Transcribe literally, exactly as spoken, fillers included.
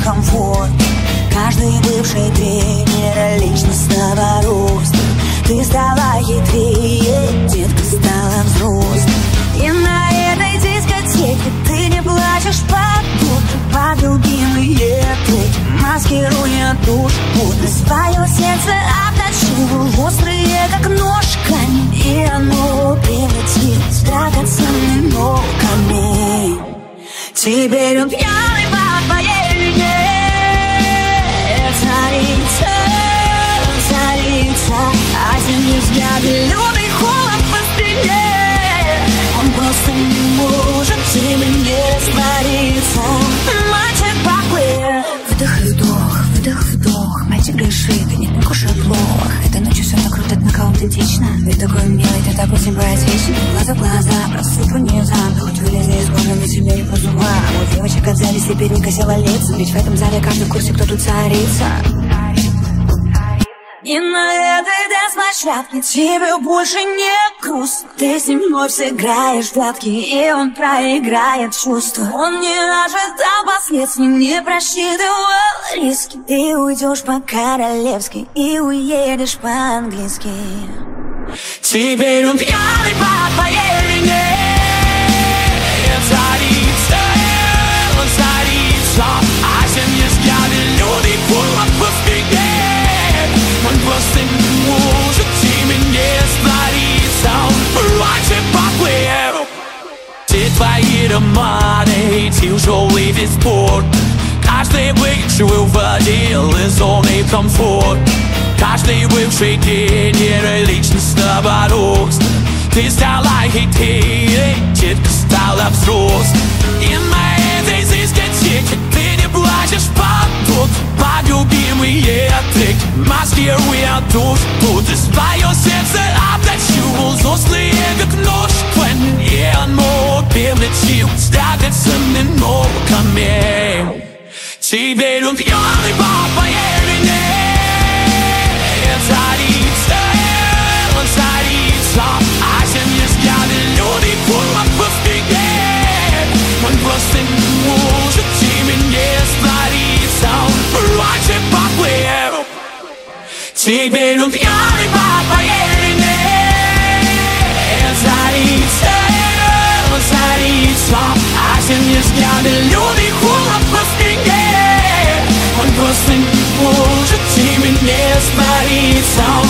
комфорт. Каждый бывший тренер личностного роста. Ты стала хитрее, детка стала взрослой. И на этой дискотеке ты не плачешь под утро, под любимые треки, маскируя душу. Будто свое сердце обточил, острые как нож камень, и оно превратилось в драгоценный но камень. Теперь он пьяный по твоей вине. Царица, царица, а зимние взгляды, лютый холод по спине. Он просто не может в тебе не раствориться. Мальчик поплыл. Выдох, вдох, выдох, вдох. Мальчик грешит, и не так уж и плохо. Этой ночью все так круто, однако аутентично. Ты такой милый, ты такой симпатичный. Глаза в глаза, просыпание замка. Хоть вылезли из кожи, ведь тебе не по зубам. У девочек от зависти перекосило лица. Ведь в этом зале каждый в курсе, кто тут царица. И на этой дэнс-площадке тебе больше не грустно. Ты с ним вновь сыграешь в прятки, и он проиграет чувства. Он не ожидал последствий, не просчитывал риски. Ты уйдешь по-королевски и уедешь по-английски. Теперь он пьяный по твоей вине. Царица, он царица, а зимние взгляды, люди холод по спине. Он просто не может тебе не раствориться. Он раньше поплыл. Все твои романы, тяжелый весь спорт. Каждый бывший выводил из зоны комфорта. Каждый бывший тренер личностного роста. Ты стала хитрее, детка стала взрослой. И на этой дискотеке ты не плачешь под тут, под любимые треки, маскируя душу. Тут и свое сердце обточил, злостные как нож камень, и оно превратил в драгоценный но камень. Теперь он пьяный по твоей вине. Царица, он царица, а зимние взгляды, люди холод по спине. Он просто не может тебе не раствориться. Он раньше поплыл. Теперь он пьяный по твоей вине. Царица, он царица, а зимние взгляды, люди холод по спине. Он просто не может тебе не раствориться.